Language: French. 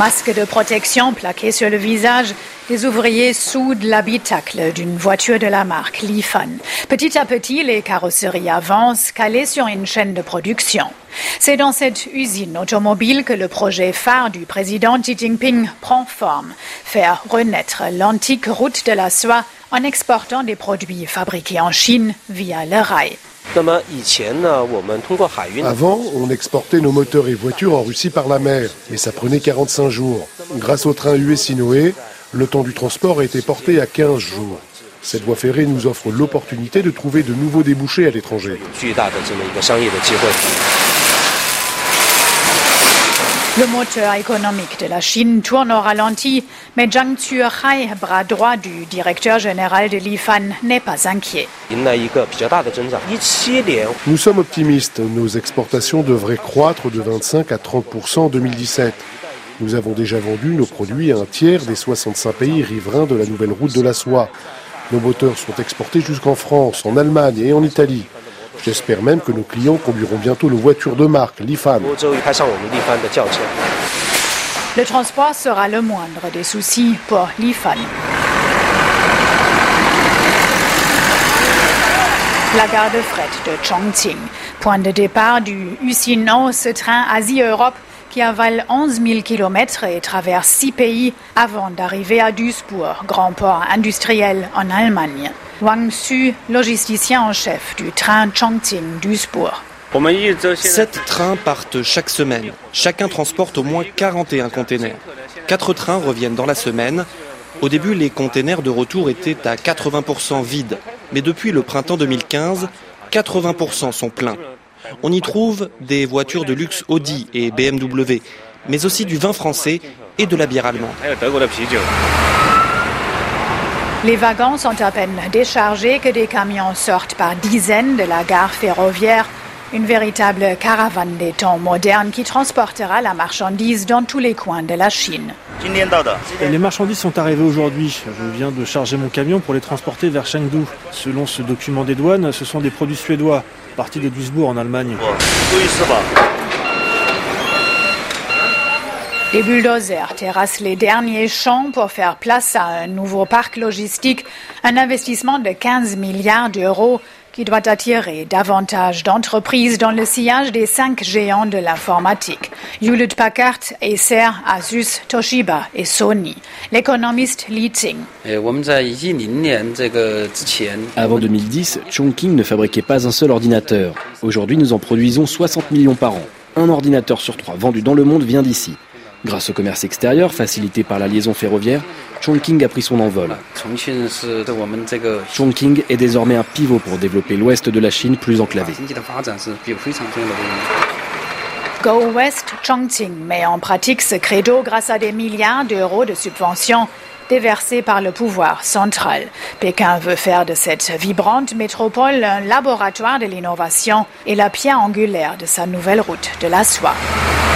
masque de protection plaqué sur le visage, les ouvriers soudent l'habitacle d'une voiture de la marque Lifan. Petit à petit, les carrosseries avancent, calées sur une chaîne de production. C'est dans cette usine automobile que le projet phare du président Xi Jinping prend forme. Faire renaître l'antique route de la soie en exportant des produits fabriqués en Chine via le rail. Avant, on exportait nos moteurs et voitures en Russie par la mer, et ça prenait 45 jours. Grâce au train UE-Sinoé, le temps du transport a été porté à 15 jours. Cette voie ferrée nous offre l'opportunité de trouver de nouveaux débouchés à l'étranger. Le moteur économique de la Chine tourne au ralenti, mais Zhang Chuehai, bras droit du directeur général de Lifan, n'est pas inquiet. Nous sommes optimistes. Nos exportations devraient croître de 25 à 30% en 2017. Nous avons déjà vendu nos produits à un tiers des 65 pays riverains de la nouvelle route de la soie. Nos moteurs sont exportés jusqu'en France, en Allemagne et en Italie. J'espère même que nos clients conduiront bientôt nos voitures de marque Lifan. Le transport sera le moindre des soucis pour Lifan. La gare de fret de Chongqing, point de départ du Usinao, ce train Asie-Europe qui avale 11 000 km et traverse 6 pays avant d'arriver à Duisburg, grand port industriel en Allemagne. Wang Xu, logisticien en chef du train Chongqing-Duisburg. 7 trains partent chaque semaine. Chacun transporte au moins 41 containers. 4 trains reviennent dans la semaine. Au début, les containers de retour étaient à 80% vides. Mais depuis le printemps 2015, 80% sont pleins. On y trouve des voitures de luxe Audi et BMW, mais aussi du vin français et de la bière allemande. Les wagons sont à peine déchargés que des camions sortent par dizaines de la gare ferroviaire. Une véritable caravane des temps modernes qui transportera la marchandise dans tous les coins de la Chine. Les marchandises sont arrivées aujourd'hui. Je viens de charger mon camion pour les transporter vers Chengdu. Selon ce document des douanes, ce sont des produits suédois, partis de Duisburg en Allemagne. Des bulldozers terrassent les derniers champs pour faire place à un nouveau parc logistique, un investissement de 15 milliards d'euros qui doit attirer davantage d'entreprises dans le sillage des 5 géants de l'informatique. Hewlett-Packard, Acer, Asus, Toshiba et Sony. L'économiste Li Ting. Avant 2010, Chongqing ne fabriquait pas un seul ordinateur. Aujourd'hui, nous en produisons 60 millions par an. Un ordinateur sur 3 vendu dans le monde vient d'ici. Grâce au commerce extérieur, facilité par la liaison ferroviaire, Chongqing a pris son envol. Chongqing est désormais un pivot pour développer l'ouest de la Chine plus enclavé. Go West, Chongqing met en pratique ce credo grâce à des milliards d'euros de subventions déversés par le pouvoir central. Pékin veut faire de cette vibrante métropole un laboratoire de l'innovation et la pierre angulaire de sa nouvelle route de la soie.